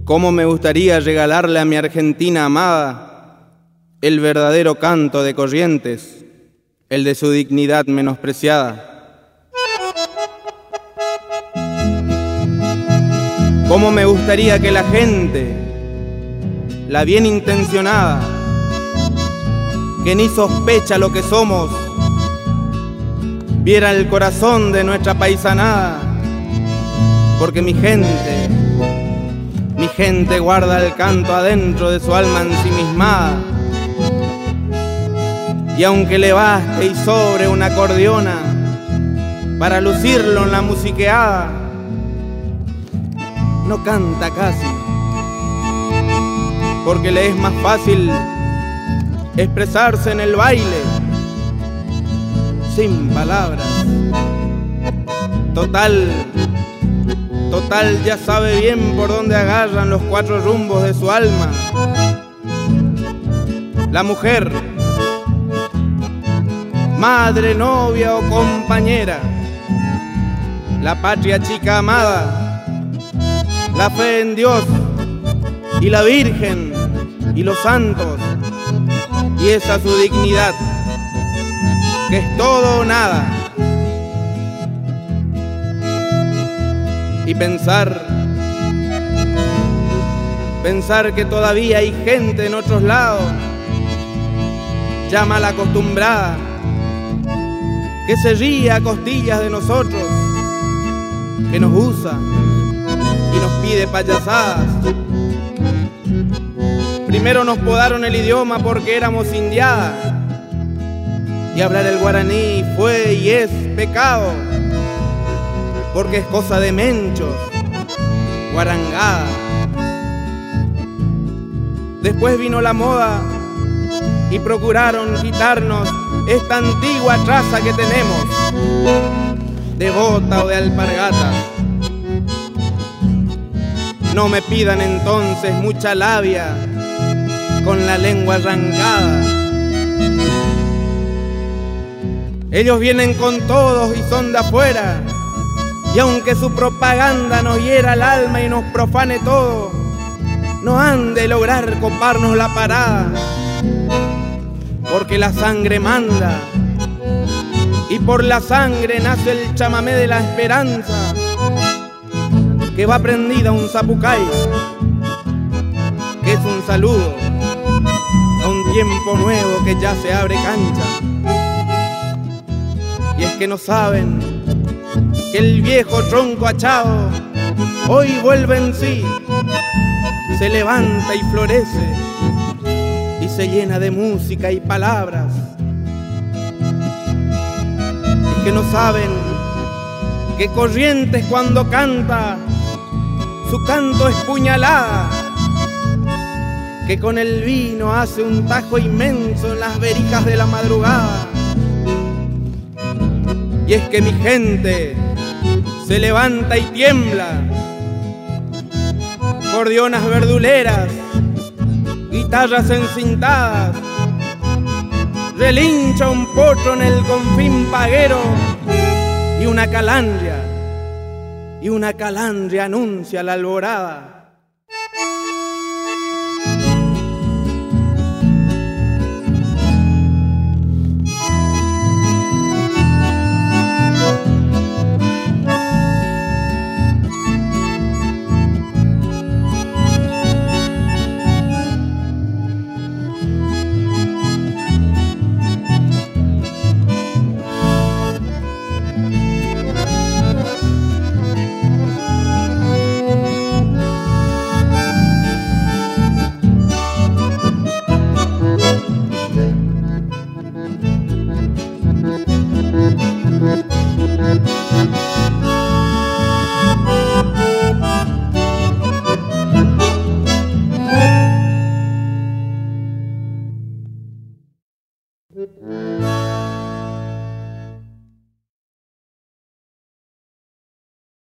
Cómo me gustaría regalarle a mi Argentina amada el verdadero canto de Corrientes, el de su dignidad menospreciada. Cómo me gustaría que la gente, la bien intencionada, que ni sospecha lo que somos, viera el corazón de nuestra paisanada, porque mi gente guarda el canto adentro de su alma ensimismada. Y aunque le baste y sobre una acordeona para lucirlo en la musiqueada, no canta casi, porque le es más fácil expresarse en el baile, sin palabras. Total, ya sabe bien por dónde agarran los cuatro rumbos de su alma. La mujer, madre, novia o compañera, la patria chica amada, la fe en Dios y la Virgen y los santos, y esa su dignidad, que es todo o nada. Y pensar que todavía hay gente en otros lados, ya mal acostumbrada, que se ríe a costillas de nosotros, que nos usa y nos pide payasadas. Primero nos podaron el idioma porque éramos indiadas, y hablar el guaraní fue y es pecado, porque es cosa de menchos, guarangada. Después vino la moda y procuraron quitarnos esta antigua traza que tenemos, de bota o de alpargata. No me pidan entonces mucha labia con la lengua arrancada. Ellos vienen con todos y son de afuera, y aunque su propaganda nos hiera el alma y nos profane todo, no han de lograr coparnos la parada, porque la sangre manda, y por la sangre nace el chamamé de la esperanza, que va prendida a un zapucay, que es un saludo a un tiempo nuevo que ya se abre cancha. Y es que no saben que el viejo tronco achado hoy vuelve en sí, se levanta y florece y se llena de música y palabras. Es que no saben que Corrientes cuando canta, su canto es puñalada, que con el vino hace un tajo inmenso en las verijas de la madrugada. Y es que mi gente se levanta y tiembla, acordeonas verduleras, guitarras encintadas, relincha un potro en el confín paguero, y una calandria anuncia la alborada.